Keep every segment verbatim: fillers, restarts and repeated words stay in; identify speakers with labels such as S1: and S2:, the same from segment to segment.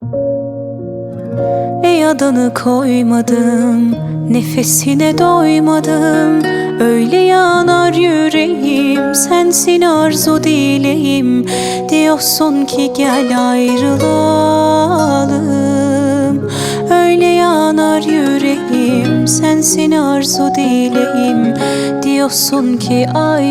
S1: Ey adını koymadım, nefesine doymadım. Öyle yanar yüreğim, sensin arzu dileğim. Diyorsun ki gel ayrılalım. Öyle yanar yüreğim, sensin arzu dileğim. Diyorsun ki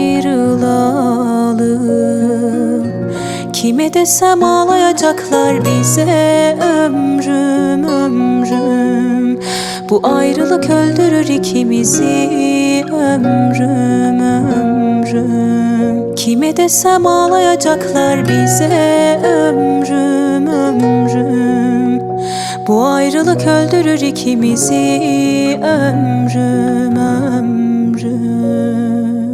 S1: ayrılalım. Kime desem ağlayacaklar bize, ömrüm ömrüm. Bu ayrılık öldürür ikimizi, ömrüm ömrüm. Kime desem ağlayacaklar bize, ömrüm ömrüm. Bu ayrılık öldürür ikimizi, ömrüm ömrüm.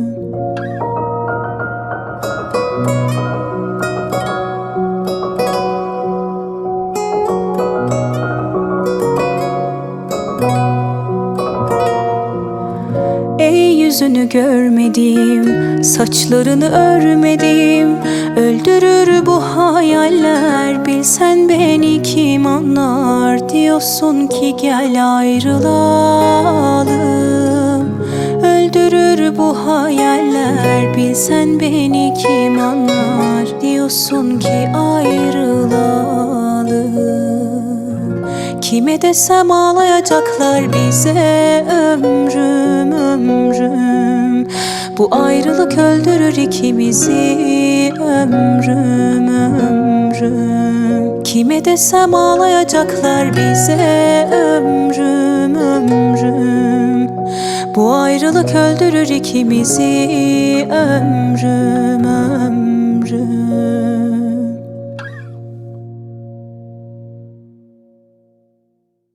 S1: Ey yüzünü görmedim, saçlarını örmedim. Öldürür bu hayaller, bilsen beni kim anlar. Diyorsun ki gel ayrılalım. Öldürür bu hayaller, bilsen beni kim anlar. Diyorsun ki ayrılalım. Kime desem ağlayacaklar bize, ömrüm ömrüm. Bu ayrılık öldürür ikimizi, ömrüm ömrüm. Kime desem ağlayacaklar bize, ömrüm ömrüm. Bu ayrılık öldürür ikimizi, ömrüm ömrüm.